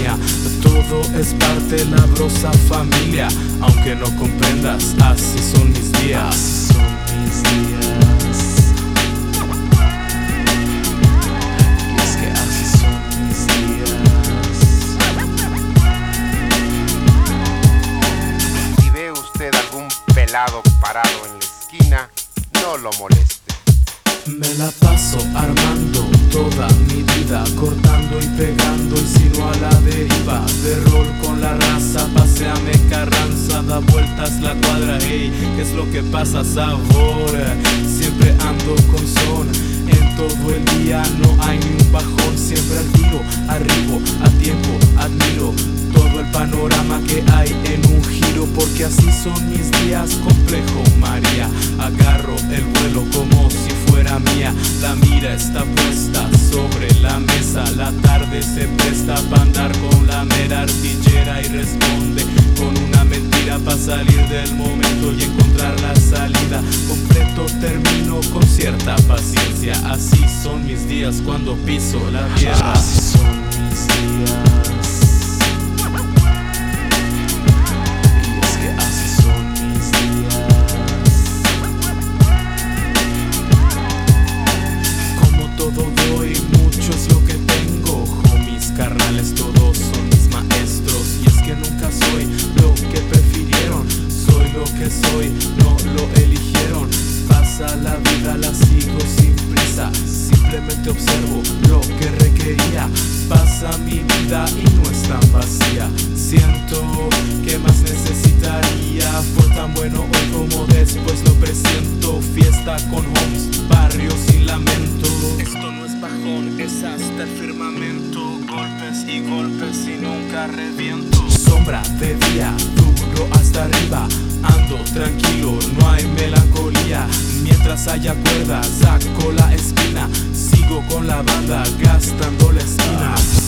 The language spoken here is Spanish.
mía. Todo es parte, labrosa familia. Aunque no comprendas, así son mis días. Así son mis días. Y es que así son mis días. Si ve usted algún pelado parado en la esquina, no lo moleste. Me la paso armando toda mi vida, cortando y pegando y sino a la deriva. De rol con la raza, paseame Carranza, da vueltas la cuadra, hey, ¿qué es lo que pasa, sabor? Siempre ando con son, en todo el día no hay ni un bajón. Siempre al tiro, arribo, a tiempo, admiro todo el panorama que hay en un giro. Porque así son mis días, complejo María. Agarro el vuelo como si fuera mía. La mira está puesta sobre la mesa. La tarde se presta para andar con la mera artillera. Y responde con una mentira para salir del momento y encontrar la salida. Completo termino con cierta paciencia. Así son mis días cuando piso la tierra. Así son mis días. Carnales, todos son mis maestros. Y es que nunca soy lo que prefirieron. Soy lo que soy, no lo eligieron. Pasa la vida, la sigo sin prisa. Simplemente observo lo que requería. Pasa mi vida y no es tan vacía. Siento que más necesitaría. Fue tan bueno hoy como después lo presiento. Fiesta con homies, barrio sin lamento. Esto no es bajón, es hasta el firmamento. Golpes y golpes y nunca reviento. Sombra de día, duro hasta arriba. Ando tranquilo, no hay melancolía. Mientras haya cuerda, saco la esquina. Sigo con la banda, gastando la esquina.